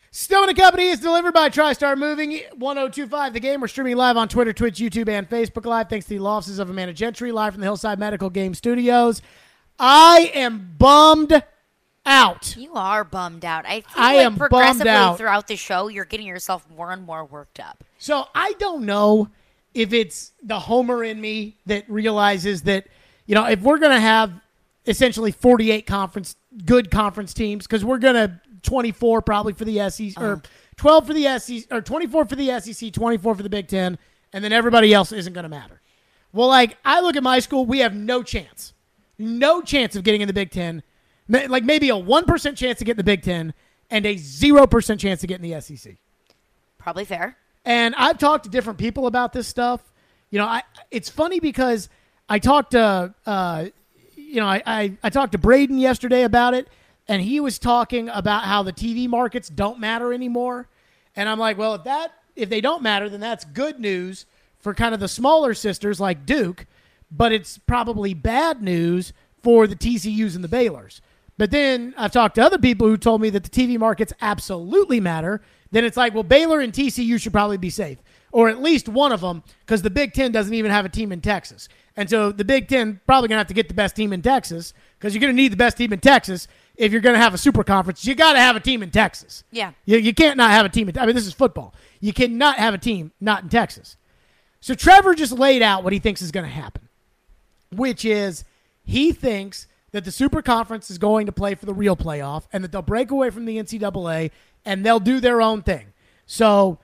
Stone & Company is delivered by TriStar Moving, 1025 The Game. We're streaming live on Twitter, Twitch, YouTube, and Facebook Live. Thanks to the law offices of Amanda Gentry, live from the Hillside Medical Game Studios. I am bummed out. You are bummed out. I am feel like progressively bummed out. throughout the show, you're getting yourself more and more worked up. So I don't know if it's the homer in me that realizes that, if we're going to have essentially 48 good conference teams, because we're going to 24 probably for the SEC, or 12 for the SEC, or 24 for the SEC, 24 for the Big Ten, and then everybody else isn't going to matter. Well, I look at my school, we have no chance of getting in the Big Ten, like maybe a 1% chance to get in the Big Ten, and a 0% chance to get in the SEC. Probably fair. And I've talked to different people about this stuff. It's funny because I talked to, I talked to Braden yesterday about it, and he was talking about how the TV markets don't matter anymore. And I'm like, well, if they don't matter, then that's good news for kind of the smaller sisters like Duke, but it's probably bad news for the TCUs and the Baylors. But then I've talked to other people who told me that the TV markets absolutely matter. Then it's like, well, Baylor and TCU should probably be safe, or at least one of them, because the Big Ten doesn't even have a team in Texas. And so the Big Ten probably going to have to get the best team in Texas, because you're going to need the best team in Texas if you're going to have a super conference. You got to have a team in Texas. Yeah. You can't not have a team. This is football. You cannot have a team not in Texas. So Trevor just laid out what he thinks is going to happen, which is he thinks that the super conference is going to play for the real playoff and that they'll break away from the NCAA and they'll do their own thing. So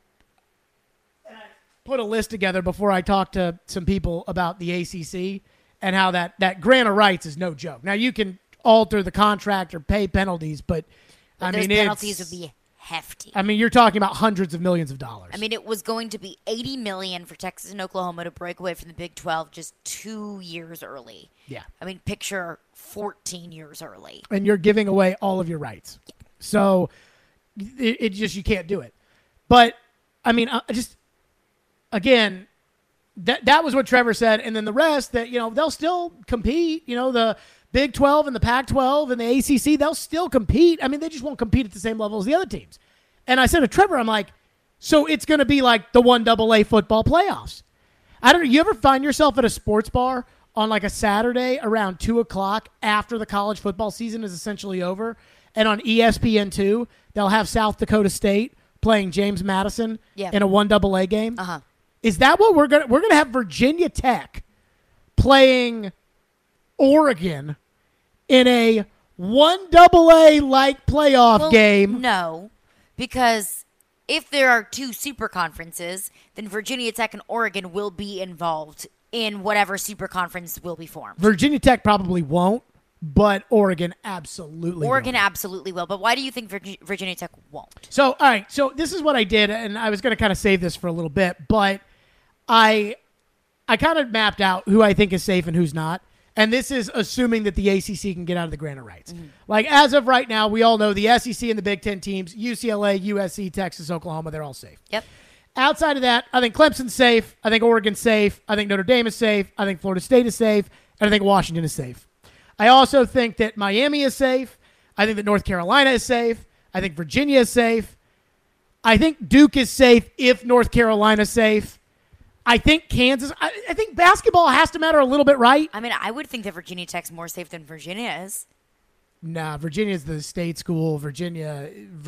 I put a list together before I talked to some people about the ACC and how that grant of rights is no joke. Now, you can alter the contract or pay penalties, but those penalties would be hefty. You're talking about hundreds of millions of dollars. It was going to be $80 million for Texas and Oklahoma to break away from the Big 12 just 2 years early. Yeah. Picture 14 years early. And you're giving away all of your rights. Yeah. So it just, you can't do it. But, again, that was what Trevor said. And then the rest, that, they'll still compete. The Big 12 and the Pac-12 and the ACC, they'll still compete. They just won't compete at the same level as the other teams. And I said to Trevor, I'm like, so it's going to be like the 1AA football playoffs. I don't know. You ever find yourself at a sports bar on like a Saturday around 2 o'clock after the college football season is essentially over, and on ESPN2, they'll have South Dakota State playing James Madison in a 1AA game? Uh-huh. Is that what we're going to have Virginia Tech playing Oregon in a 1AA-like playoff game? No, because if there are two super conferences, then Virginia Tech and Oregon will be involved in whatever super conference will be formed. Virginia Tech probably won't, but Oregon absolutely will. Absolutely will. But why do you think Virginia Tech won't? So, all right. So this is what I did, and I was going to kind of save this for a little bit, but I kind of mapped out who I think is safe and who's not. And this is assuming that the ACC can get out of the grant of rights. Mm-hmm. Like, as of right now, we all know the SEC and the Big Ten teams, UCLA, USC, Texas, Oklahoma, they're all safe. Yep. Outside of that, I think Clemson's safe. I think Oregon's safe. I think Notre Dame is safe. I think Florida State is safe. And I think Washington is safe. I also think that Miami is safe. I think that North Carolina is safe. I think Virginia is safe. I think Duke is safe if North Carolina's safe. I think Kansas, I think basketball has to matter a little bit, right? I would think that Virginia Tech's more safe than Virginia is. Nah, Virginia's the state school. Virginia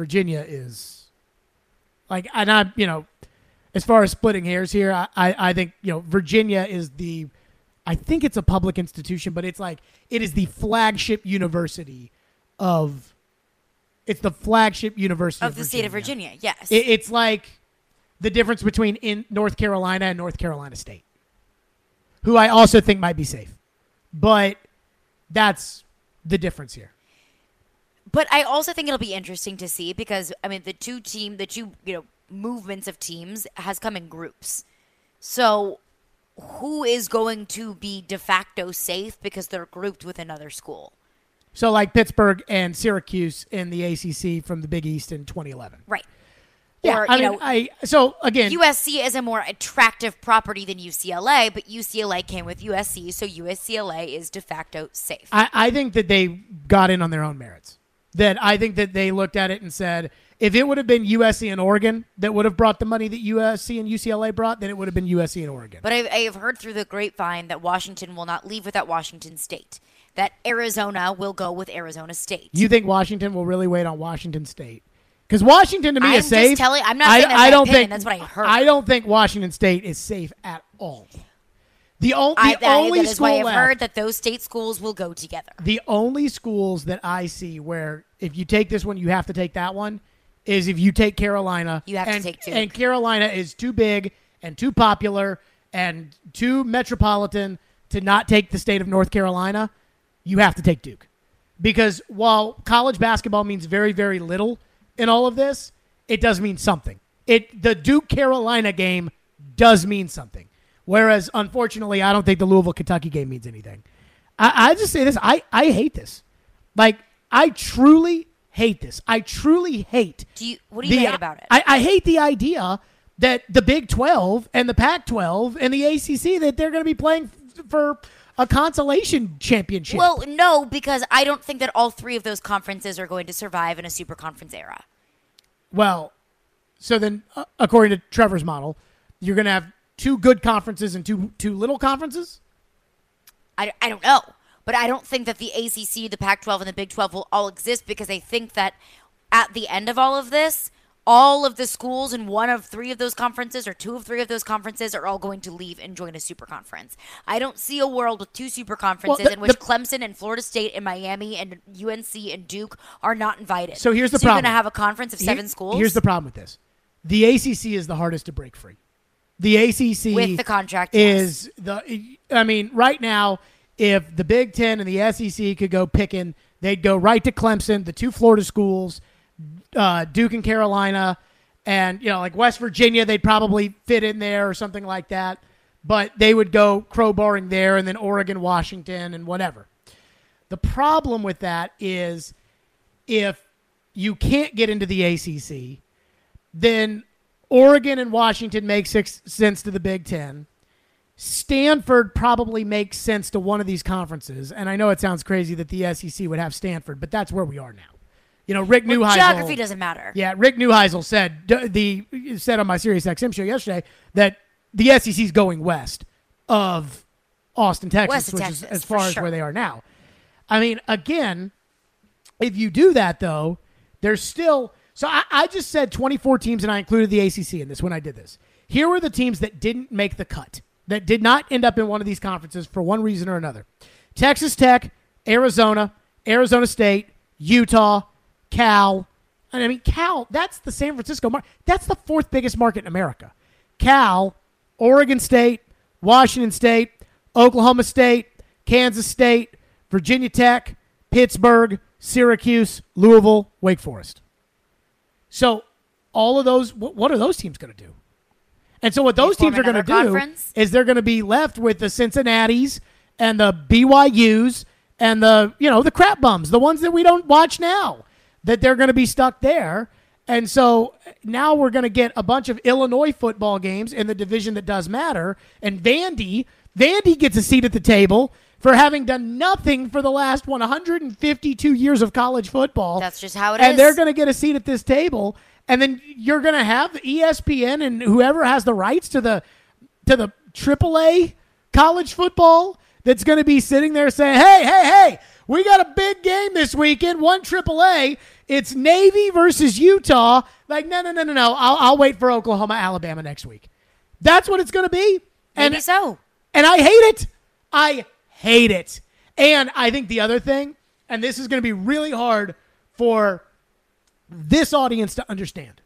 is like, and I, as far as splitting hairs here, I think, Virginia is I think it's a public institution, but it's like, it is the flagship university of the state of Virginia. Yes. It's like the difference between in North Carolina and North Carolina State, who I also think might be safe. But that's the difference here. But I also think it'll be interesting to see because, the two movements of teams has come in groups. So who is going to be de facto safe because they're grouped with another school? So like Pittsburgh and Syracuse in the ACC from the Big East in 2011. Right. Yeah, Or, so again, USC is a more attractive property than UCLA, but UCLA came with USC, so UCLA is de facto safe. I think that they got in on their own merits. that I think that they looked at it and said, if it would have been USC and Oregon that would have brought the money that USC and UCLA brought, then it would have been USC and Oregon. But I have heard through the grapevine that Washington will not leave without Washington State, that Arizona will go with Arizona State. You think Washington will really wait on Washington State? Because Washington, to me, is safe. I'm not saying that's my opinion. That's what I heard. I don't think Washington State is safe at all. The only that is school why I've left, heard that those state schools will go together. The only schools that I see where if you take this one, you have to take that one, is if you take Carolina. You have to take Duke. And Carolina is too big and too popular and too metropolitan to not take the state of North Carolina. You have to take Duke. Because while college basketball means very, very little in all of this, it does mean something. The Duke-Carolina game does mean something. Whereas, unfortunately, I don't think the Louisville-Kentucky game means anything. I just say this. I hate this. Like, I truly hate this. I truly hate. What do you hate about it? I hate the idea that the Big 12 and the Pac-12 and the ACC, that they're going to be playing for a consolation championship. Well, no, because I don't think that all three of those conferences are going to survive in a super conference era. Well, so then, according to Trevor's model, you're going to have two good conferences and two little conferences? I don't know. But I don't think that the ACC, the Pac-12, and the Big 12 will all exist because I think that at the end of all of this, all of the schools in one of three of those conferences or two of three of those conferences are all going to leave and join a super conference. I don't see a world with two super conferences in which Clemson and Florida State and Miami and UNC and Duke are not invited. So here's the problem. You're going to have a conference of 7 schools? Here's the problem with this. The ACC is the hardest to break free. The ACC with the contract is right now, if the Big Ten and the SEC could go picking, they'd go right to Clemson, the two Florida schools, Duke and Carolina, and like West Virginia, they'd probably fit in there or something like that. But they would go crowbarring there, and then Oregon, Washington, and whatever. The problem with that is if you can't get into the ACC, then Oregon and Washington make sense to the Big Ten. Stanford probably makes sense to one of these conferences. And I know it sounds crazy that the SEC would have Stanford, but that's where we are now. Rick Neuheisel. Geography doesn't matter. Yeah, Rick Neuheisel said on my SiriusXM show yesterday that the SEC is going west of Austin, Texas, which is as far as where they are now. I mean, again, if you do that, though, there's still... So I just said 24 teams, and I included the ACC in this when I did this. Here were the teams that didn't make the cut, that did not end up in one of these conferences for one reason or another. Texas Tech, Arizona, Arizona State, Utah, Cal. And I mean, Cal, that's the San Francisco market. That's the fourth biggest market in America. Cal, Oregon State, Washington State, Oklahoma State, Kansas State, Virginia Tech, Pittsburgh, Syracuse, Louisville, Wake Forest. So all of those, what are those teams going to do? And so what those teams are going to do is they're going to be left with the Cincinnatis and the BYUs and the crap bums, the ones that we don't watch now, that they're going to be stuck there. And so now we're going to get a bunch of Illinois football games in the division that does matter. And Vandy gets a seat at the table for having done nothing for the last 152 years of college football. That's just how it is. And they're going to get a seat at this table. And then you're going to have ESPN and whoever has the rights to the AAA college football that's going to be sitting there saying, hey, we got a big game this weekend, one AAA. It's Navy versus Utah. Like, no. I'll wait for Oklahoma, Alabama next week. That's what it's going to be. Maybe so. And I hate it. I hate it. And I think the other thing, and this is going to be really hard for this audience to understand.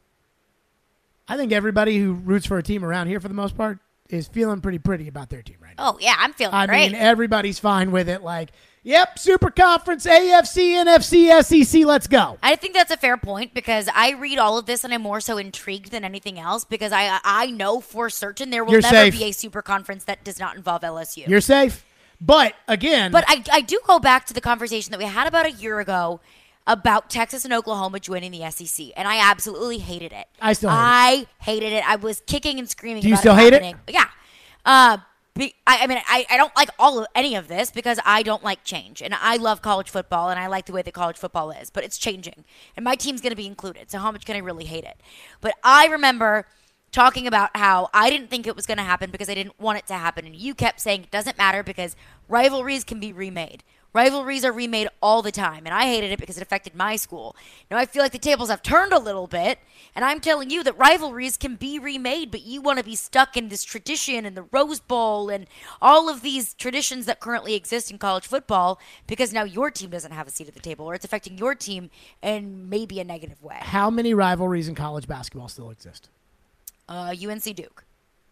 I think everybody who roots for a team around here, for the most part, is feeling pretty about their team right now. Oh, yeah, I'm feeling great. I mean, everybody's fine with it. Like, yep, Super Conference, AFC, NFC, SEC, let's go. I think that's a fair point because I read all of this and I'm more so intrigued than anything else because I know for certain there will never be a Super Conference that does not involve LSU. You're safe. But, again... But I do go back to the conversation that we had about a year ago about Texas and Oklahoma joining the SEC, and I absolutely hated it. I still hate it. I hated it. I was kicking and screaming. Do you still hate it? Yeah. I don't like any of this because I don't like change, and I love college football, and I like the way that college football is, but it's changing, and my team's going to be included. So how much can I really hate it? But I remember talking about how I didn't think it was going to happen because I didn't want it to happen, and you kept saying it doesn't matter because rivalries can be remade. Rivalries are remade all the time, and I hated it because it affected my school. Now I feel like the tables have turned a little bit, and I'm telling you that rivalries can be remade, but you want to be stuck in this tradition and the Rose Bowl and all of these traditions that currently exist in college football because now your team doesn't have a seat at the table, or it's affecting your team in maybe a negative way. How many rivalries in college basketball still exist? UNC Duke.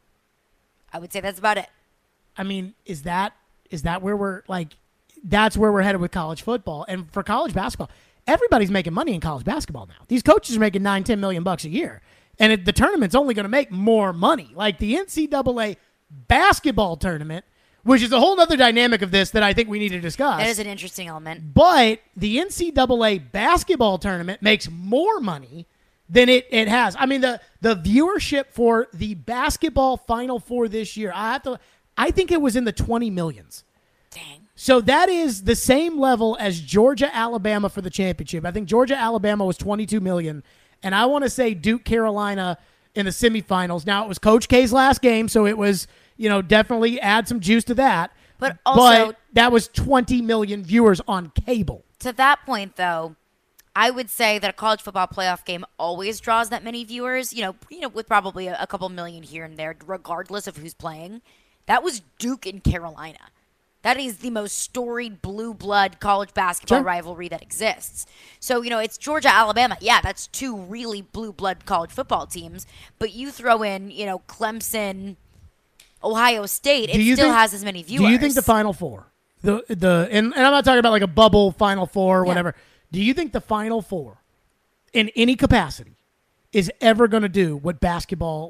I would say that's about it. I mean, is that where we're like? That's where we're headed with college football. And for college basketball, everybody's making money in college basketball now. These coaches are making $9-10 million a year. And the tournament's only going to make more money. Like the NCAA basketball tournament, which is a whole other dynamic of this that I think we need to discuss. That is an interesting element. But the NCAA basketball tournament makes more money than it has. I mean, the viewership for the basketball Final Four this year, I think it was in the 20 millions. Dang. So that is the same level as Georgia-Alabama for the championship. I think Georgia-Alabama was 22 million, and I want to say Duke-Carolina in the semifinals. Now, it was Coach K's last game, so it was, definitely add some juice to that. But also, that was 20 million viewers on cable. To that point, though, I would say that a college football playoff game always draws that many viewers, with probably a couple million here and there, regardless of who's playing. That was Duke and Carolina. That is the most storied blue blood college basketball rivalry that exists. So, it's Georgia, Alabama. Yeah, that's two really blue blood college football teams. But you throw in, Clemson, Ohio State, it still has as many viewers. Do you think the Final Four, and I'm not talking about like a bubble Final Four or whatever. Do you think the Final Four, in any capacity, is ever going to do what the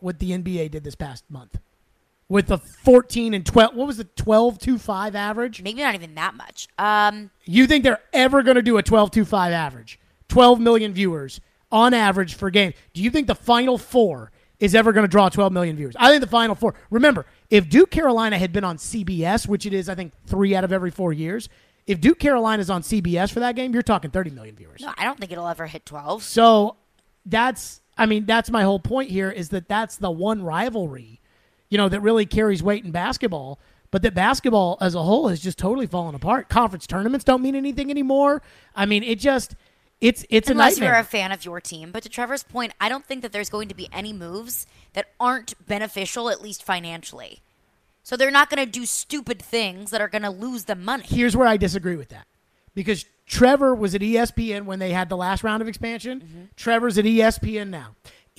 NBA did this past month? With the 14 and 12, what was the 12-2-5 average? Maybe not even that much. You think they're ever going to do a 12-2-5 average? 12 million viewers on average for game. Do you think the Final Four is ever going to draw 12 million viewers? I think the Final Four. Remember, if Duke Carolina had been on CBS, which it is, I think, 3 out of every 4 years, if Duke Carolina is on CBS for that game, you're talking 30 million viewers. No, I don't think it'll ever hit 12. So that's my whole point here is that's the one rivalry that really carries weight in basketball, but that basketball as a whole has just totally fallen apart. Conference tournaments don't mean anything anymore. I mean, it's a nightmare. Unless you're a fan of your team. But to Trevor's point, I don't think that there's going to be any moves that aren't beneficial, at least financially. So they're not going to do stupid things that are going to lose them money. Here's where I disagree with that. Because Trevor was at ESPN when they had the last round of expansion. Mm-hmm. Trevor's at ESPN now.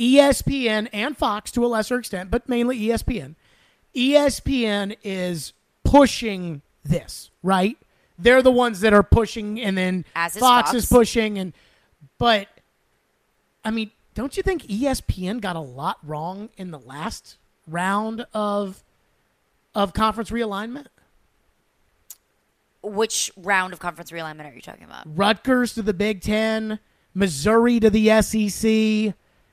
ESPN and Fox to a lesser extent, but mainly ESPN. ESPN is pushing this, right? They're the ones that are pushing, and then Fox is pushing. But, I mean, don't you think ESPN got a lot wrong in the last round of conference realignment? Which round of conference realignment are you talking about? Rutgers to the Big Ten, Missouri to the SEC.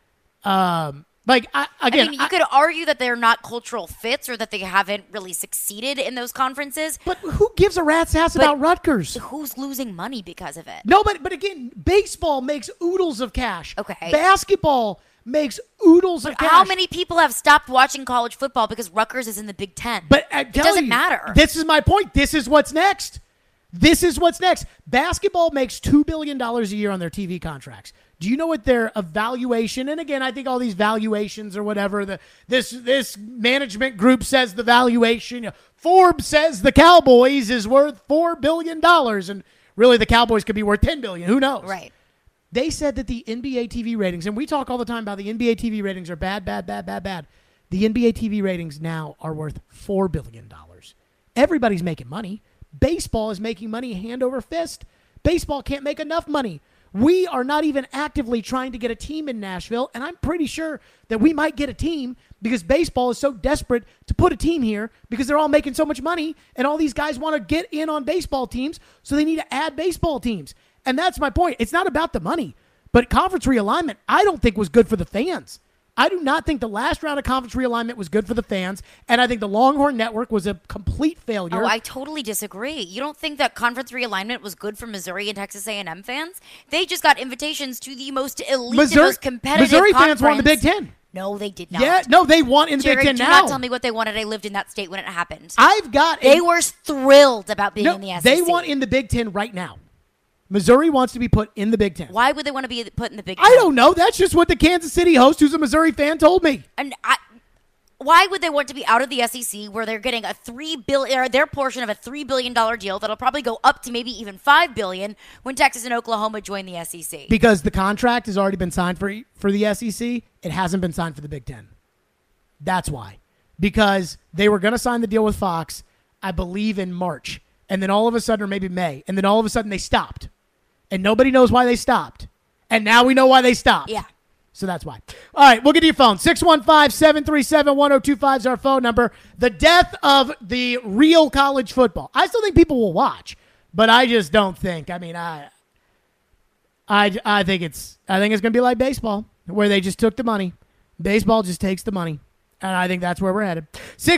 You could argue that they're not cultural fits or that they haven't really succeeded in those conferences. But who gives a rat's ass about Rutgers? Who's losing money because of it? No, but again, baseball makes oodles of cash. Okay. Basketball makes oodles of cash. How many people have stopped watching college football because Rutgers is in the Big Ten? But it doesn't matter. This is my point. This is what's next. Basketball makes $2 billion a year on their TV contracts. Do you know what their evaluation, and again, I think all these valuations or whatever, this management group says the valuation, Forbes says the Cowboys is worth $4 billion, and really the Cowboys could be worth $10 billion. Who knows? Right. They said that the NBA TV ratings, and we talk all the time about the NBA TV ratings are bad. The NBA TV ratings now are worth $4 billion. Everybody's making money. Baseball is making money hand over fist. Baseball can't make enough money. We are not even actively trying to get a team in Nashville, and I'm pretty sure that we might get a team because baseball is so desperate to put a team here because they're all making so much money, and all these guys want to get in on baseball teams, so they need to add baseball teams. And that's my point. It's not about the money, but conference realignment I don't think was good for the fans. I do not think the last round of conference realignment was good for the fans, and I think the Longhorn Network was a complete failure. Oh, I totally disagree. You don't think that conference realignment was good for Missouri and Texas A&M fans? They just got invitations to the most elite and most competitive Missouri conference. fans won the Big Ten. No, they did not. Yeah, no, they won in the Jared, Big Ten do now. not tell me what they wanted. I lived in that state when it happened. They were thrilled about being in the SEC. They want in the Big Ten right now. Missouri wants to be put in the Big Ten. Why would they want to be put in the Big Ten? I don't know. That's just what the Kansas City host, who's a Missouri fan, told me. And why would they want to be out of the SEC where they're getting their portion of a $3 billion deal that'll probably go up to maybe even $5 billion when Texas and Oklahoma join the SEC? Because the contract has already been signed for the SEC. It hasn't been signed for the Big Ten. That's why. Because they were going to sign the deal with Fox, I believe, in March. And then all of a sudden, or maybe May, and then all of a sudden they stopped. And nobody knows why they stopped. And now we know why they stopped. Yeah. So that's why. All right, we'll get to your phone. 615-737-1025 is our phone number. The death of the real college football. I still think people will watch, but I just don't think. I mean, I think it's going to be like baseball, where they just took the money. Baseball just takes the money. And I think that's where we're headed.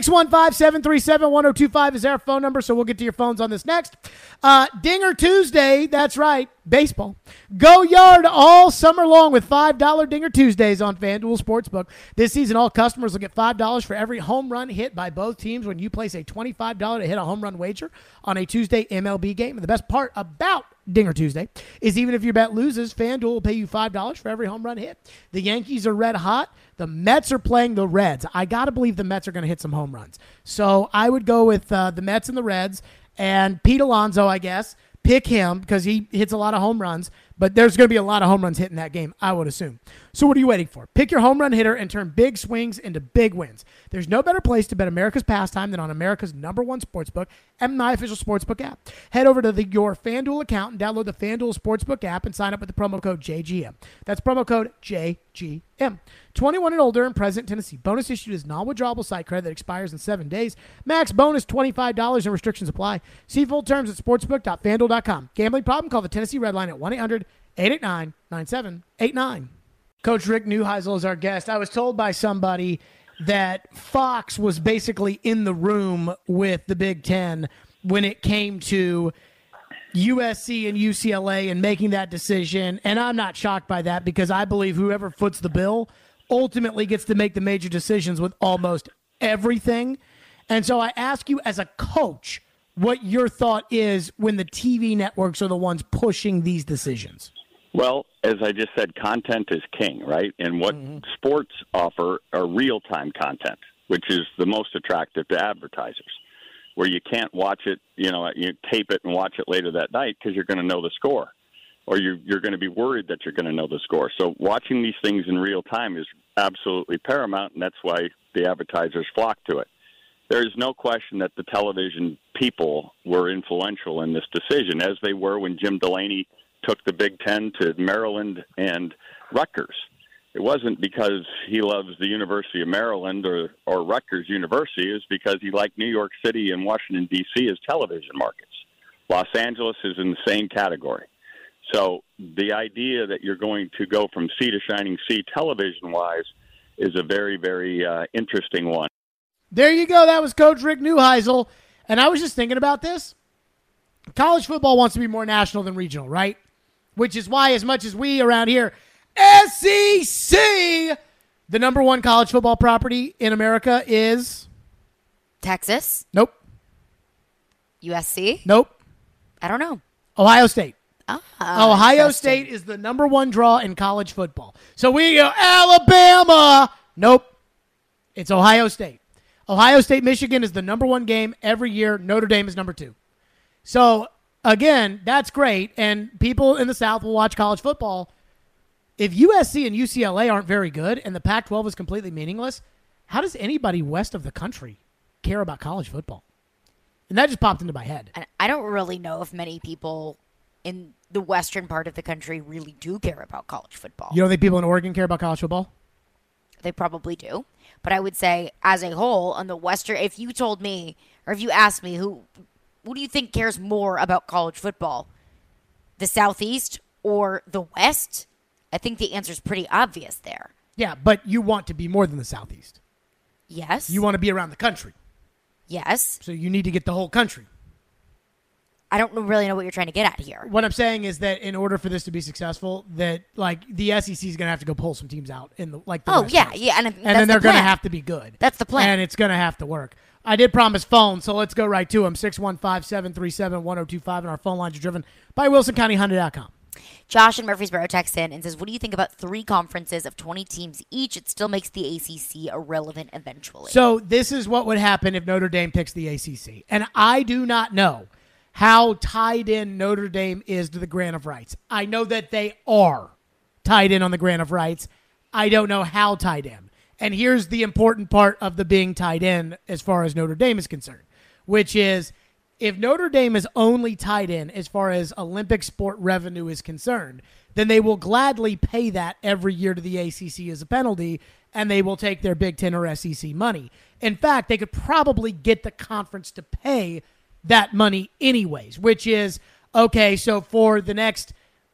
615-737-1025 is our phone number, so we'll get to your phones on this next. Dinger Tuesday, that's right, baseball. Go Yard all summer long with $5 Dinger Tuesdays on FanDuel Sportsbook. This season, all customers will get $5 for every home run hit by both teams when you place a $25 to hit a home run wager on a Tuesday MLB game. And the best part about Dinger Tuesday is even if your bet loses, FanDuel will pay you $5 for every home run hit. The Yankees are red hot. The Mets are playing the Reds. I got to believe the Mets are going to hit some home runs. So I would go with the Mets and the Reds. And Pete Alonso, I guess, pick him because he hits a lot of home runs. But there's going to be a lot of home runs hit in that game, I would assume. So what are you waiting for? Pick your home run hitter and turn big swings into big wins. There's no better place to bet America's pastime than on America's #1 sportsbook and my official sportsbook app. Head over to your FanDuel account and download the FanDuel Sportsbook app and sign up with the promo code JGM. That's promo code JGM. 21 and older and present in Tennessee. Bonus issued is non-withdrawable site credit that expires in 7 days. Max bonus $25 and restrictions apply. See full terms at sportsbook.fanduel.com. Gambling problem? Call the Tennessee Red Line at 1-800-889-9789. Coach Rick Neuheisel is our guest. I was told by somebody that Fox was basically in the room with the Big Ten when it came to USC and UCLA and making that decision. And I'm not shocked by that because I believe whoever foots the bill ultimately gets to make the major decisions with almost everything. And so I ask you as a coach what your thought is when the TV networks are the ones pushing these decisions. Well, as I just said, content is king, right? And what sports offer are real-time content, which is the most attractive to advertisers, where you can't watch it, you tape it and watch it later that night because you're going to know the score, or you're going to be worried that you're going to know the score. So watching these things in real time is absolutely paramount, and that's why the advertisers flock to it. There is no question that the television people were influential in this decision, as they were when Jim Delaney took the Big Ten to Maryland and Rutgers. It wasn't because he loves the University of Maryland or Rutgers University. It was because he liked New York City and Washington, D.C. as television markets. Los Angeles is in the same category. So the idea that you're going to go from sea to shining sea television-wise is a very, very interesting one. There you go. That was Coach Rick Neuheisel. And I was just thinking about this. College football wants to be more national than regional, right? Which is why, as much as we around here, SEC, the #1 college football property in America is Texas? Nope. USC? Nope. I don't know. Ohio State. Ohio Interesting. State is the #1 draw in college football. So we go, Alabama. Nope. It's Ohio State. Ohio State, Michigan is the #1 game every year. Notre Dame is #2. So, again, that's great, and people in the South will watch college football. If USC and UCLA aren't very good and the Pac-12 is completely meaningless, how does anybody west of the country care about college football? And that just popped into my head. And I don't really know if many people in the western part of the country really do care about college football. You don't think people in Oregon care about college football? They probably do. But I would say, as a whole, on the western, if you told me, or if you asked me, who do you think cares more about college football? The Southeast or the West? I think the answer is pretty obvious there. Yeah, but you want to be more than the Southeast. Yes. You want to be around the country. Yes. So you need to get the whole country. I don't really know what you're trying to get at here. What I'm saying is that in order for this to be successful, that like the SEC is going to have to go pull some teams out in the like. The Oh West yeah, Coast. yeah, and then they're going to have to be good. That's the plan. And it's going to have to work. I did promise phone, so let's go right to them. 615-737-1025, and our phone lines are driven by WilsonCountyHonda.com. Josh in Murfreesboro texts in and says, what do you think about 3 conferences of 20 teams each? It still makes the ACC irrelevant eventually. So this is what would happen if Notre Dame picks the ACC. And I do not know how tied in Notre Dame is to the grant of rights. I know that they are tied in on the grant of rights. I don't know how tied in. And here's the important part of the being tied in as far as Notre Dame is concerned, which is if Notre Dame is only tied in as far as Olympic sport revenue is concerned, then they will gladly pay that every year to the ACC as a penalty, and they will take their Big Ten or SEC money. In fact, they could probably get the conference to pay that money anyways, which is, okay, so for the next,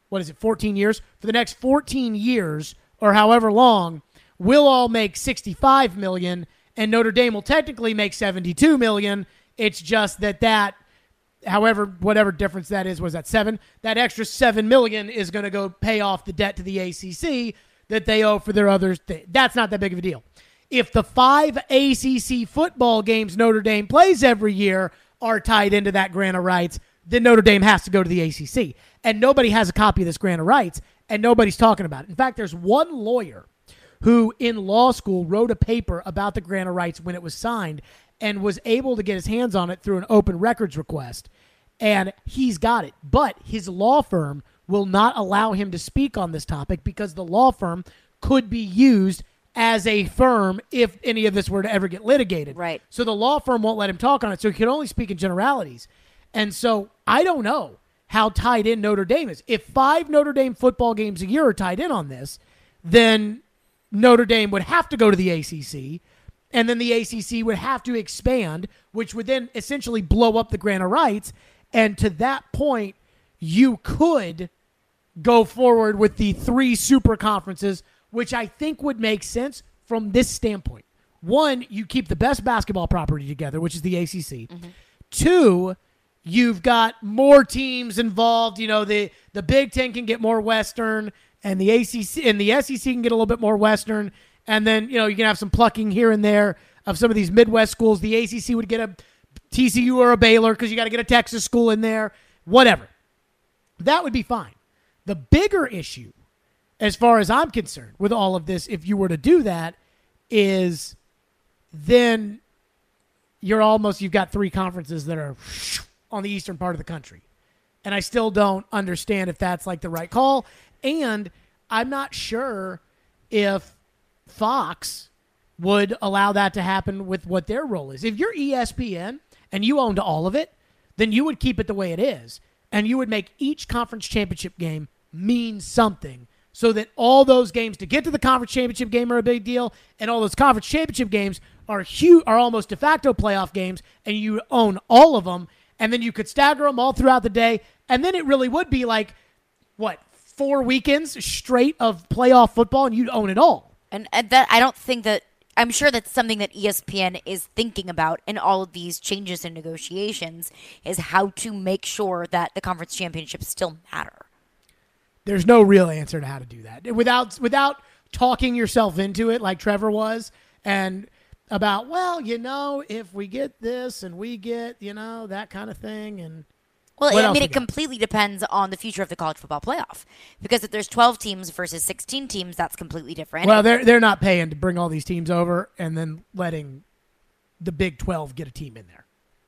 14 years? For the next 14 years or however long, we'll all make $65 million, and Notre Dame will technically make $72 million. It's just that however, whatever difference that is, was that 7? That extra $7 million is going to go pay off the debt to the ACC that they owe for their others. That's not that big of a deal. If the 5 ACC football games Notre Dame plays every year are tied into that grant of rights, then Notre Dame has to go to the ACC. And nobody has a copy of this grant of rights, and nobody's talking about it. In fact, there's one lawyer who in law school wrote a paper about the grant of rights when it was signed and was able to get his hands on it through an open records request. And he's got it. But his law firm will not allow him to speak on this topic because the law firm could be used as a firm if any of this were to ever get litigated. Right. So the law firm won't let him talk on it, so he can only speak in generalities. And so I don't know how tied in Notre Dame is. If 5 Notre Dame football games a year are tied in on this, then Notre Dame would have to go to the ACC, and then the ACC would have to expand, which would then essentially blow up the grant of rights. And to that point, you could go forward with the 3 super conferences, which I think would make sense from this standpoint. 1, you keep the best basketball property together, which is the ACC. Mm-hmm. 2, you've got more teams involved. You know, the Big Ten can get more Western, and the ACC and the SEC can get a little bit more Western. And then, you know, you can have some plucking here and there of some of these Midwest schools. The ACC would get a TCU or a Baylor because you got to get a Texas school in there. Whatever. That would be fine. The bigger issue, as far as I'm concerned, with all of this, if you were to do that, is then you've got 3 conferences that are on the eastern part of the country. And I still don't understand if that's like the right call. And I'm not sure if Fox would allow that to happen with what their role is. If you're ESPN and you owned all of it, then you would keep it the way it is. And you would make each conference championship game mean something so that all those games to get to the conference championship game are a big deal, and all those conference championship games are huge, are almost de facto playoff games, and you own all of them, and then you could stagger them all throughout the day, and then it really would be like, 4 weekends straight of playoff football, and you'd own it all. And that I don't think that – I'm sure that's something that ESPN is thinking about in all of these changes and negotiations is how to make sure that the conference championships still matter. There's no real answer to how to do that. Without talking yourself into it like Trevor was and about, well, you know, if we get this and we get, you know, that kind of thing and – well, I mean, it completely depends on the future of the college football playoff. Because if there's 12 teams versus 16 teams, that's completely different. Well, they're not paying to bring all these teams over and then letting the Big 12 get a team in there.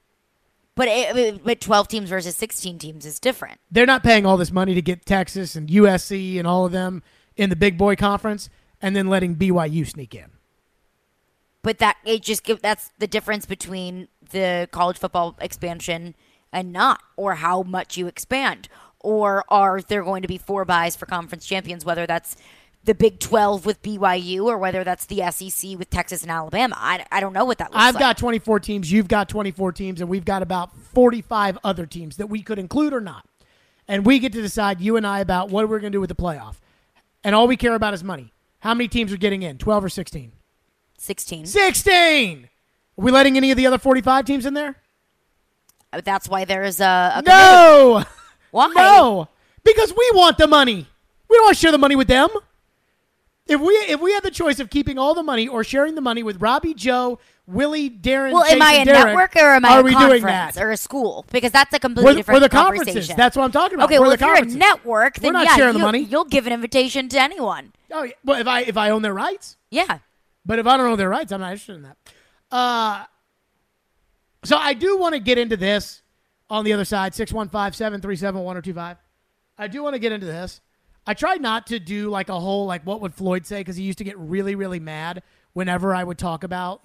But 12 teams versus 16 teams is different. They're not paying all this money to get Texas and USC and all of them in the big boy conference and then letting BYU sneak in. But that's the difference between the college football expansion and not, or how much you expand, or are there going to be 4 buys for conference champions, whether that's the Big 12 with BYU or whether that's the SEC with Texas and Alabama. I don't know what that looks like. I've got 24 teams, you've got 24 teams, and we've got about 45 other teams that we could include or not. And we get to decide, you and I, about what we're going to do with the playoff. And all we care about is money. How many teams are getting in? 12 or 16? 16. 16! Are we letting any of the other 45 teams in there? That's why there is a No! Why? No! Because we want the money. We don't want to share the money with them. If we had the choice of keeping all the money or sharing the money with Robbie, Joe, Willie, Darren, Well, Chase, am I a and Derek, network or am I are a we conference doing that? or a school? Because that's a completely We're different the conferences. conversation. That's what I'm talking about. Okay, We're well, the if you're a conferences. network, then We're not sharing the you, money. You'll give an invitation to anyone. Oh, yeah. Well, if I own their rights. Yeah. But if I don't know their rights, I'm not interested in that. So I do want to get into this on the other side, 615-737-1025. I do want to get into this. I tried not to do like a whole, like, what would Floyd say? Because he used to get really, really mad whenever I would talk about,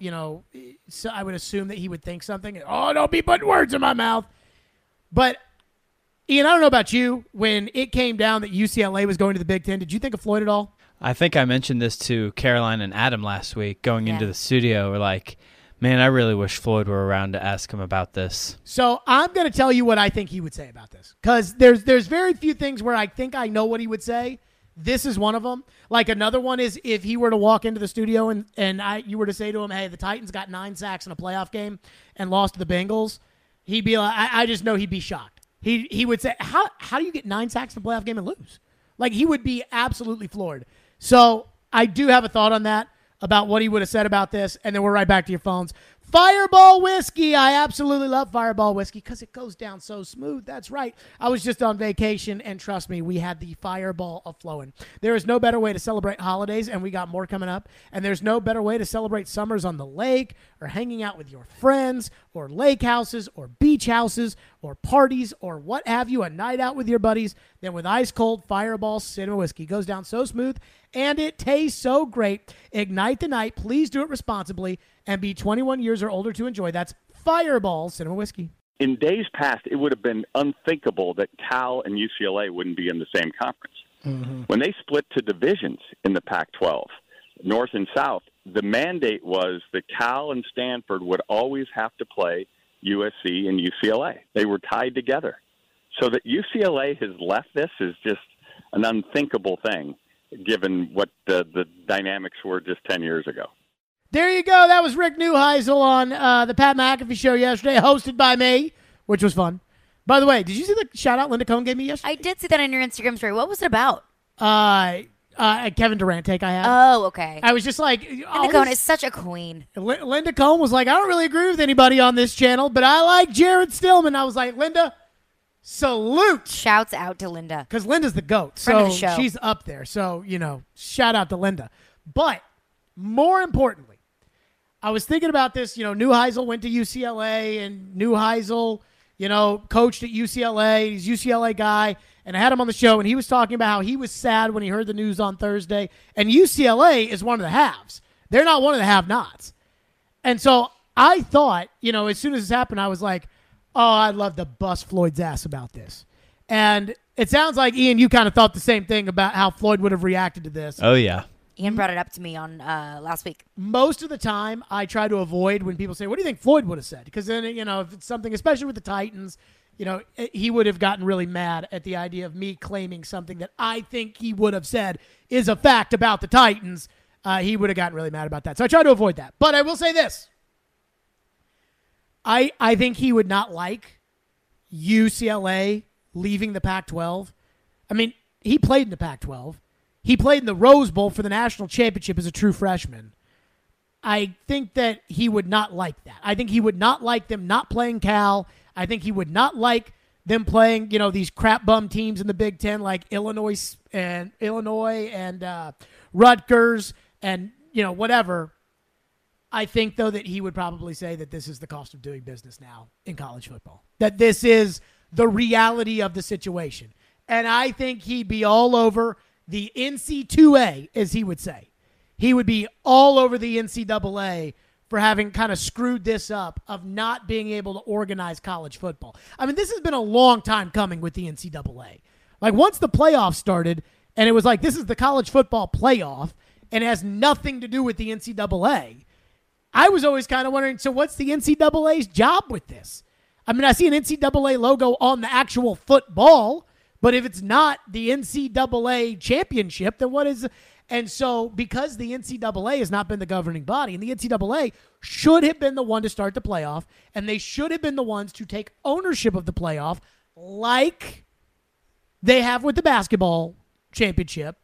so I would assume that he would think something. Oh, don't be putting words in my mouth. But, Ian, I don't know about you. When it came down that UCLA was going to the Big Ten, did you think of Floyd at all? I think I mentioned this to Caroline and Adam last week going into Yeah. the studio. We're like, man, I really wish Floyd were around to ask him about this. So I'm going to tell you what I think he would say about this. Because there's very few things where I think I know what he would say. This is one of them. Like, another one is if he were to walk into the studio and you were to say to him, hey, the Titans got 9 sacks in a playoff game and lost to the Bengals, he'd be like, I just know he'd be shocked. He would say, how do you get 9 sacks in a playoff game and lose? Like, he would be absolutely floored. So I do have a thought on that, about what he would have said about this, and then we're right back to your phones. Fireball Whiskey. I absolutely love Fireball Whiskey because it goes down so smooth. That's right. I was just on vacation, and trust me, we had the Fireball a-flowing. There is no better way to celebrate holidays, and we got more coming up, and there's no better way to celebrate summers on the lake or hanging out with your friends or lake houses or beach houses or parties or what have you, a night out with your buddies, than with ice-cold Fireball Cinema Whiskey. It goes down so smooth, and it tastes so great. Ignite the night. Please do it responsibly and be 21 years or older to enjoy. That's Fireball Cinema Whiskey. In days past, it would have been unthinkable that Cal and UCLA wouldn't be in the same conference. Mm-hmm. When they split to divisions in the Pac-12, North and South, the mandate was that Cal and Stanford would always have to play USC and UCLA. They were tied together. So that UCLA has left this is just an unthinkable thing, given what the dynamics were just 10 years ago. There you go. That was Rick Neuheisel on the Pat McAfee show yesterday, hosted by me, which was fun. By the way, did you see the shout-out Linda Cohn gave me yesterday? I did see that on your Instagram story. What was it about? Kevin Durant take I had. Oh, okay. I was just like... Linda Cohn is such a queen. Linda Cohn was like, I don't really agree with anybody on this channel, but I like Jared Stillman. I was like, Linda, salute. Shouts out to Linda. Because Linda's the GOAT. Friend So of the show. she's up there. So, shout out to Linda. But more importantly, I was thinking about this. Neuheisel went to UCLA, and Neuheisel, coached at UCLA. He's a UCLA guy. And I had him on the show, and he was talking about how he was sad when he heard the news on Thursday. And UCLA is one of the haves. They're not one of the have-nots. And so I thought, as soon as this happened, I was like, oh, I'd love to bust Floyd's ass about this. And it sounds like, Ian, you kind of thought the same thing about how Floyd would have reacted to this. Oh, yeah. Ian brought it up to me on last week. Most of the time, I try to avoid when people say, what do you think Floyd would have said? Because then, if it's something, especially with the Titans, he would have gotten really mad at the idea of me claiming something that I think he would have said is a fact about the Titans. He would have gotten really mad about that. So I try to avoid that. But I will say this. I think he would not like UCLA leaving the Pac-12. I mean, he played in the Pac-12. He played in the Rose Bowl for the national championship as a true freshman. I think that he would not like that. I think he would not like them not playing Cal. I think he would not like them playing, these crap bum teams in the Big Ten like Illinois and Rutgers and, whatever. I think, though, that he would probably say that this is the cost of doing business now in college football, that this is the reality of the situation. And I think he'd be all over the NC2A, as he would say. He would be all over the NCAA for having kind of screwed this up of not being able to organize college football. I mean, this has been a long time coming with the NCAA. Like, once the playoffs started, and it was like, this is the college football playoff, and it has nothing to do with the NCAA, I was always kind of wondering, so what's the NCAA's job with this? I mean, I see an NCAA logo on the actual football, but if it's not the NCAA championship, then what is? And so because the NCAA has not been the governing body, and the NCAA should have been the one to start the playoff, and they should have been the ones to take ownership of the playoff like they have with the basketball championship.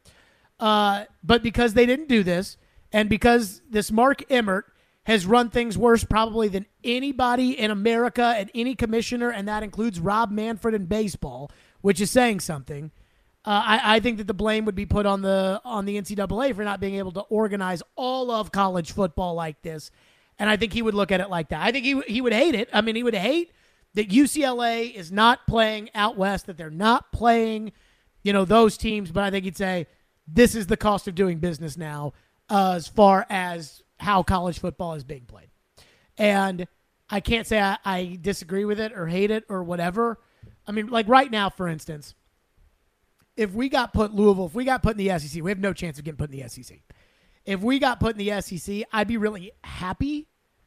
But because they didn't do this, and because this Mark Emmert has run things worse probably than anybody in America and any commissioner, and that includes Rob Manfred in baseball, which is saying something. I think that the blame would be put on the NCAA for not being able to organize all of college football like this, and I think he would look at it like that. I think he would hate it. I mean, he would hate that UCLA is not playing out west, that they're not playing, those teams. But I think he'd say this is the cost of doing business now, as far as how college football is being played. And I can't say I disagree with it or hate it or whatever. I mean, like right now, for instance, if we got put in the SEC, we have no chance of getting put in the SEC. If we got put in the SEC, I'd be really happy,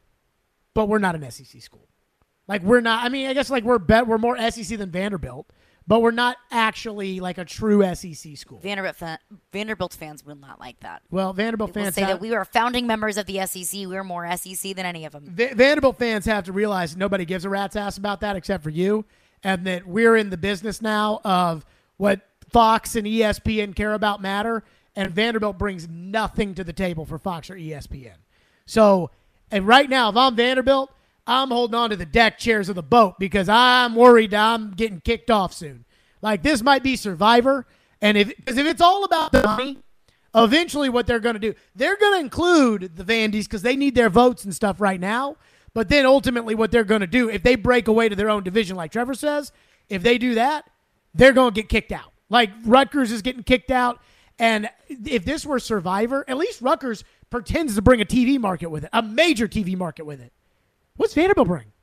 but we're not an SEC school. Like we're not, I mean, I guess like we're more SEC than Vanderbilt, but we're not actually like a true SEC school. Vanderbilt fans will not like that. Well, Vanderbilt fans say that we are founding members of the SEC. We're more SEC than any of them. Vanderbilt fans have to realize nobody gives a rat's ass about that except for you, and that we're in the business now of what Fox and ESPN care about matter, and Vanderbilt brings nothing to the table for Fox or ESPN. So, and right now, if I'm Vanderbilt, I'm holding on to the deck chairs of the boat because I'm worried I'm getting kicked off soon. Like, this might be Survivor, and if it's all about the money, eventually what they're going to do, they're going to include the Vandies because they need their votes and stuff right now, but then ultimately what they're going to do, if they break away to their own division like Trevor says, if they do that, they're going to get kicked out. Like, Rutgers is getting kicked out, and if this were Survivor, at least Rutgers pretends to bring a TV market with it, a major TV market with it. What's Vanderbilt bring?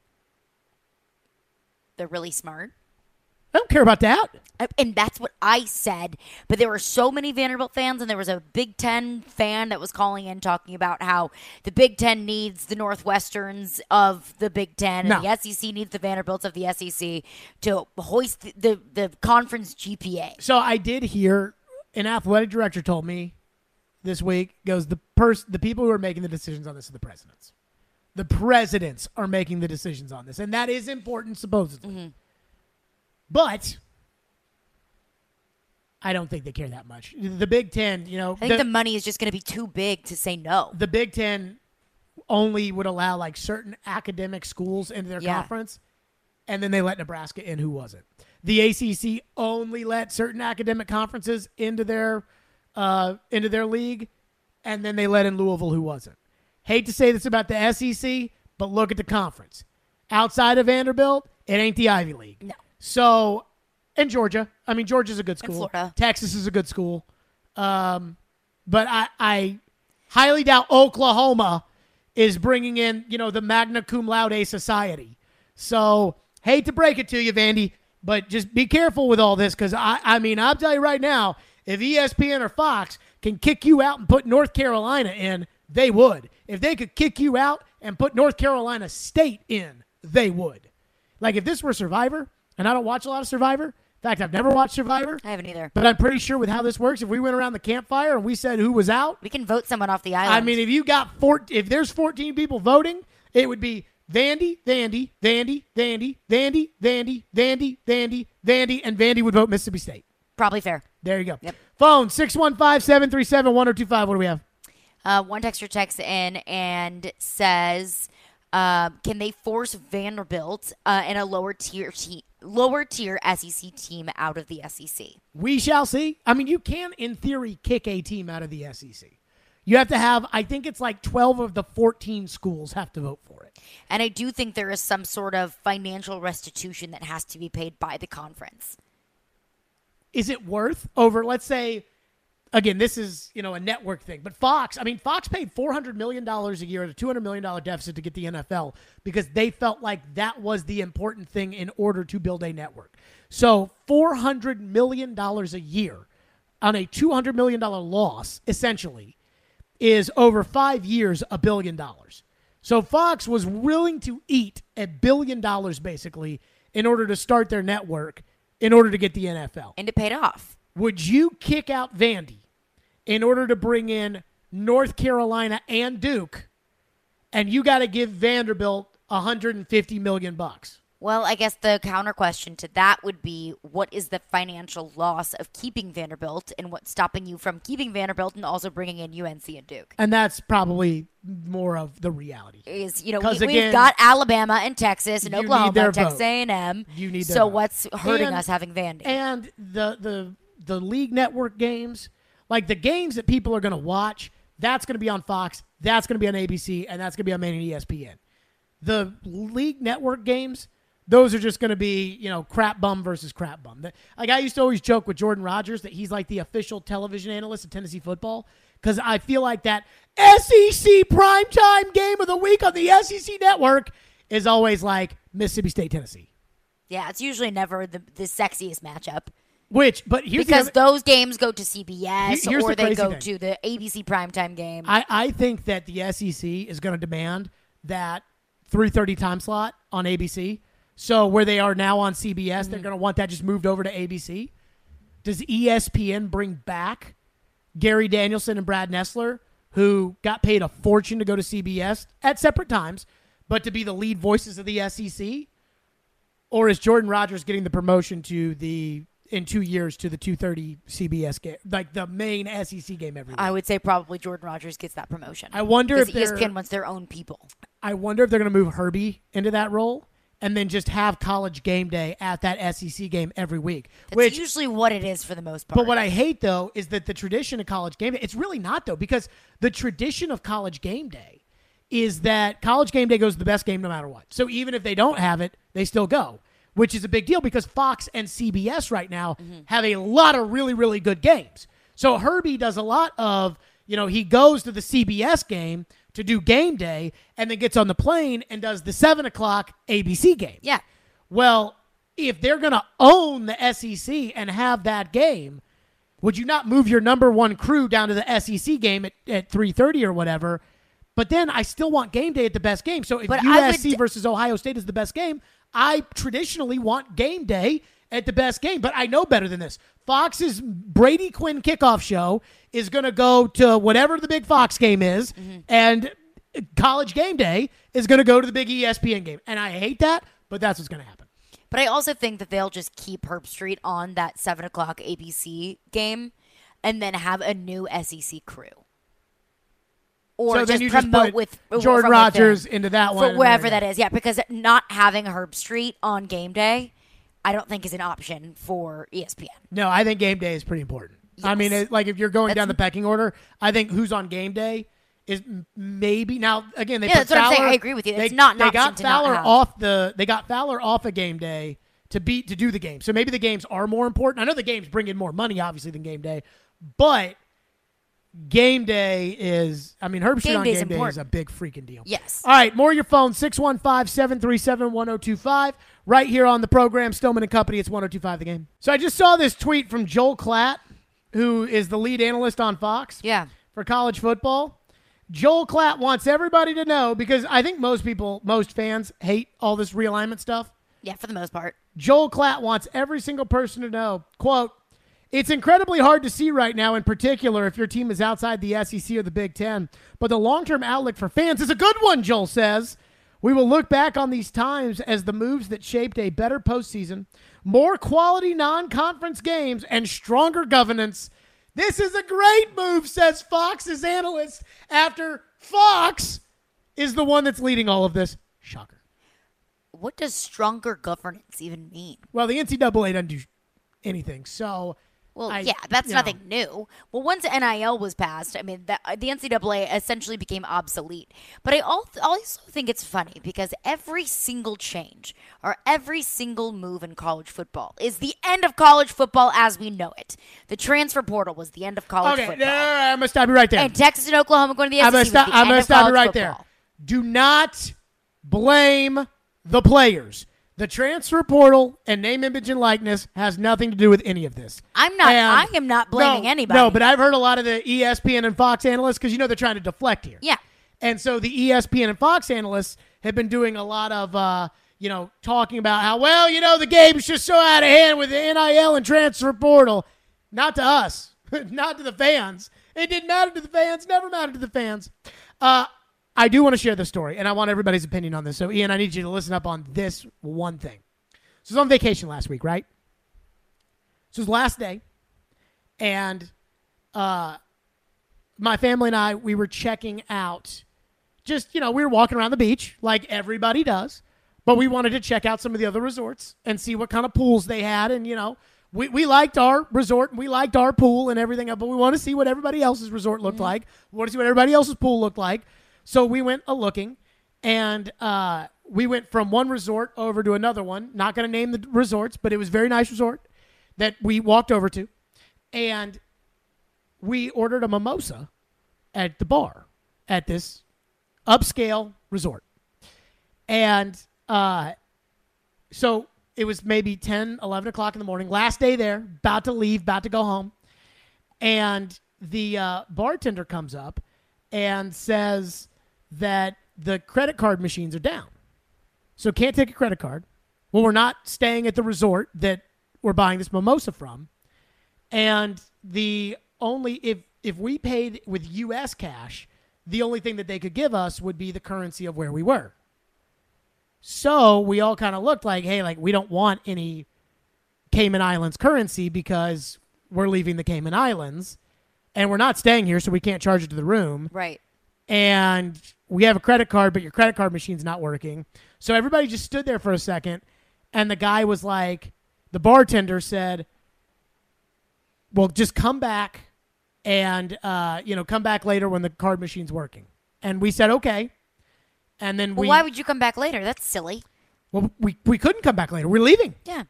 They're really smart. I don't care about that. And that's what I said. But there were so many Vanderbilt fans, and there was a Big Ten fan that was calling in talking about how the Big Ten needs the Northwesterns of the Big Ten, and the SEC needs the Vanderbilts of the SEC to hoist the conference GPA. So I did hear an athletic director told me this week, goes, the people who are making the decisions on this are the presidents. The presidents are making the decisions on this, and that is important, supposedly. Mm-hmm. But I don't think they care that much. The Big Ten, I think the money is just going to be too big to say no. The Big Ten only would allow like certain academic schools into their conference, and then they let Nebraska in, who wasn't. The ACC only let certain academic conferences into their league, and then they let in Louisville, who wasn't. Hate to say this about the SEC, but look at the conference. Outside of Vanderbilt, it ain't the Ivy League. No. So, and Georgia. I mean, Georgia's a good school. And Florida. Texas is a good school. But I highly doubt Oklahoma is bringing in, the magna cum laude society. So, hate to break it to you, Vandy, but just be careful with all this because, I mean, I'll tell you right now, if ESPN or Fox can kick you out and put North Carolina in, they would. If they could kick you out and put North Carolina State in, they would. Like, if this were Survivor, and I don't watch a lot of Survivor. In fact, I've never watched Survivor. I haven't either. But I'm pretty sure with how this works, if we went around the campfire and we said who was out. We can vote someone off the island. I mean, if there's 14 people voting, it would be Vandy, Vandy, Vandy, Vandy, Vandy, Vandy, Vandy, Vandy, Vandy, and Vandy would vote Mississippi State. Probably fair. There you go. Yep. Phone, 615-737-1025. What do we have? One texter texts in and says, can they force Vanderbilt and a lower tier SEC team out of the SEC? We shall see. I mean, you can, in theory, kick a team out of the SEC. You have to have, I think it's like 12 of the 14 schools have to vote for it. And I do think there is some sort of financial restitution that has to be paid by the conference. Is it worth over, let's say, again, this is, a network thing, but Fox paid $400 million a year at a $200 million deficit to get the NFL because they felt like that was the important thing in order to build a network. So $400 million a year on a $200 million loss, essentially, is over 5 years $1 billion. So Fox was willing to eat $1 billion, basically, in order to start their network, in order to get the NFL. And it paid off. Would you kick out Vandy in order to bring in North Carolina and Duke, and you got to give Vanderbilt $150 million. Well, I guess the counter question to that would be, what is the financial loss of keeping Vanderbilt, and what's stopping you from keeping Vanderbilt and also bringing in UNC and Duke? And that's probably more of the reality. Is, we've again, got Alabama and Texas and you need Oklahoma their and Texas vote. A&M. You need their so vote. what's hurting And- us having Vandy? And the league network games, like the games that people are going to watch, that's going to be on Fox, that's going to be on ABC, and that's going to be on main and ESPN. The league network games, those are just going to be, crap bum versus crap bum. Like I used to always joke with Jordan Rogers that he's like the official television analyst of Tennessee football, because I feel like that SEC primetime game of the week on the SEC network is always like Mississippi State, Tennessee. Yeah, it's usually never the sexiest matchup. But here's Because those games go to CBS Here's or the they crazy go thing. to the ABC primetime game. I think that the SEC is going to demand that 3:30 time slot on ABC. So where they are now on CBS, they're going to want that just moved over to ABC. Does ESPN bring back Gary Danielson and Brad Nessler, who got paid a fortune to go to CBS at separate times, but to be the lead voices of the SEC? Or is Jordan Rogers getting the promotion in 2 years to the 2:30 CBS game, like the main SEC game every week? I would say probably Jordan Rogers gets that promotion. I wonder if because ESPN wants their own people. I wonder if they're going to move Herbie into that role and then just have College Game Day at that SEC game every week. That's usually what it is for the most part. But what I hate, though, is that the tradition of College Game Day, it's really not, though, because the tradition of College Game Day is that College Game Day goes to the best game no matter what. So even if they don't have it, they still go, which is a big deal because Fox and CBS right now have a lot of really, really good games. So Herbie does a lot of, he goes to the CBS game to do game day and then gets on the plane and does the 7 o'clock ABC game. Yeah. Well, if they're going to own the SEC and have that game, would you not move your number one crew down to the SEC game at 3:30 or whatever? But then I still want game day at the best game. So if USC versus Ohio State is the best game, I traditionally want game day at the best game. But I know better than this. Fox's Brady Quinn kickoff show is going to go to whatever the big Fox game is, and College Game Day is going to go to the big ESPN game. And I hate that, but that's what's going to happen. But I also think that they'll just keep Herb Street on that 7 o'clock ABC game and then have a new SEC crew. Or so just then you just promote put with Jordan from Rodgers within into that one. for wherever that is. Yeah, because not having Herb Street on game day, I don't think is an option for ESPN. No, I think game day is pretty important. Yes. I mean, like if you're going down the pecking order, I think who's on game day is maybe now again. They put that's what I'm saying. I agree with you. It's not an they option got to not Fowler have. off they got Fowler off a game day to do the game. So maybe the games are more important. I know the games bring in more money obviously than game day, but game day is. I mean, Herb Street on game day is a big freaking deal. Yes. All right, more of your phone 615-737-1025 right here on the program. Stillman and Company. It's 1025 The Game. So I just saw this tweet from Joel Klatt, who is the lead analyst on Fox. Yeah. For college football. Joel Klatt wants everybody to know, because I think most fans hate all this realignment stuff. Yeah, for the most part. Joel Klatt wants every single person to know, quote, "It's incredibly hard to see right now, in particular if your team is outside the SEC or the Big Ten, but the long-term outlook for fans is a good one," Joel says. "We will look back on these times as the moves that shaped a better postseason, more quality non-conference games, and stronger governance. This is a great move," says Fox's analyst, after Fox is the one that's leading all of this. Shocker. What does stronger governance even mean? Well, the NCAA doesn't do anything, so... Well, that's nothing new. Well, once NIL was passed, I mean, the NCAA essentially became obsolete. But I also think it's funny because every single change or every single move in college football is the end of college football as we know it. The transfer portal was the end of college football. Okay, I'm going to stop you right there. And Texas and Oklahoma going to the SEC was the I'm end going to of stop you college right football. there. Do not blame the players. The transfer portal and name, image, and likeness has nothing to do with any of this. I am not blaming anybody. No, but I've heard a lot of the ESPN and Fox analysts, because they're trying to deflect here. Yeah. And so the ESPN and Fox analysts have been doing a lot of, talking about how, the game's just so out of hand with the NIL and transfer portal. Not to us, not to the fans. It didn't matter to the fans. Never mattered to the fans. I do want to share this story, and I want everybody's opinion on this. So, Ian, I need you to listen up on this one thing. So, I was on vacation last week, right? So, it was last day, and my family and I, we were checking out. Just, we were walking around the beach like everybody does, but we wanted to check out some of the other resorts and see what kind of pools they had. And, we liked our resort and we liked our pool and everything, but we want to see what everybody else's resort looked like. We want to see what everybody else's pool looked like. So we went a-looking, and we went from one resort over to another one. Not going to name the resorts, but it was a very nice resort that we walked over to. And we ordered a mimosa at the bar at this upscale resort. And so it was maybe 10, 11 o'clock in the morning. Last day there, about to leave, about to go home. And the bartender comes up and says that the credit card machines are down. So can't take a credit card. Well, we're not staying at the resort that we're buying this mimosa from. And if we paid with U.S. cash, the only thing that they could give us would be the currency of where we were. So we all kind of looked like, hey, like we don't want any Cayman Islands currency because we're leaving the Cayman Islands and we're not staying here, so we can't charge it to the room. Right. And we have a credit card, but your credit card machine's not working. So everybody just stood there for a second, and the guy was like, the bartender said, well, just come back and, come back later when the card machine's working. And we said, okay. And then why would you come back later? That's silly. Well, we couldn't come back later. We're leaving. Yeah.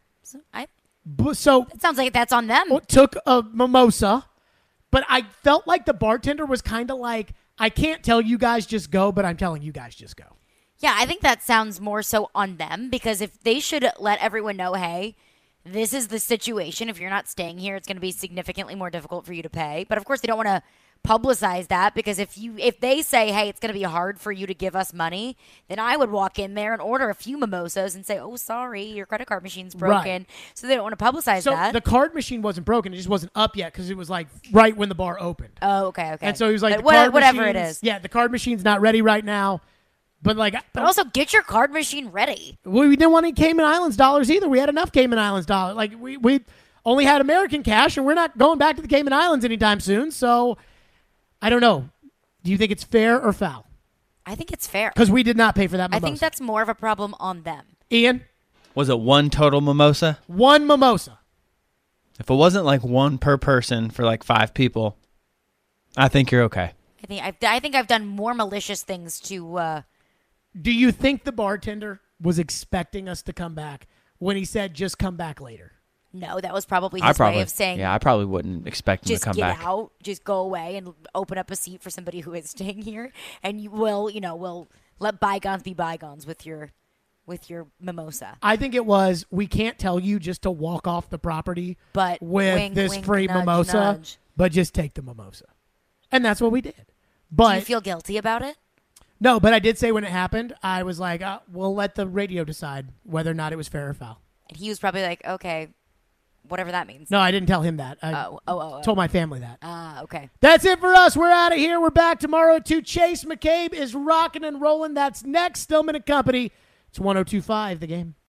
So it sounds like that's on them. Took a mimosa, but I felt like the bartender was kind of like, I can't tell you guys just go, but I'm telling you guys just go. Yeah, I think that sounds more so on them, because if they should let everyone know, hey, this is the situation. If you're not staying here, it's going to be significantly more difficult for you to pay. But of course, they don't want to publicize that, because if they say, hey, it's going to be hard for you to give us money, then I would walk in there and order a few mimosas and say, oh, sorry, your credit card machine's broken. Right. So they don't want to publicize that. So the card machine wasn't broken. It just wasn't up yet because it was like right when the bar opened. Oh, okay. And so he was like, whatever it is. Yeah, the card machine's not ready right now. But also get your card machine ready. We didn't want any Cayman Islands dollars either. We had enough Cayman Islands dollars. Like we only had American cash, and we're not going back to the Cayman Islands anytime soon. So I don't know. Do you think it's fair or foul? I think it's fair. Because we did not pay for that mimosa. I think that's more of a problem on them. Ian? Was it one total mimosa? One mimosa. If it wasn't like one per person for like 5 people, I think you're okay. I think I've done more malicious things to... Do you think the bartender was expecting us to come back when he said, just come back later? No, that was probably his way of saying... Yeah, I probably wouldn't expect him to come back. Just get out, just go away and open up a seat for somebody who is staying here. And you will, we'll let bygones be bygones with your mimosa. I think it was, we can't tell you just to walk off the property but with wink, this wink, free nudge, mimosa, nudge. But just take the mimosa. And that's what we did. But do you feel guilty about it? No, but I did say when it happened, I was like, we'll let the radio decide whether or not it was fair or foul. And he was probably like, okay, whatever that means. No, I didn't tell him that. I told my family that. Okay. That's it for us. We're out of here. We're back tomorrow at 2. Chase McCabe is rocking and rolling. That's next. Stillman & Company. It's 102.5, The Game.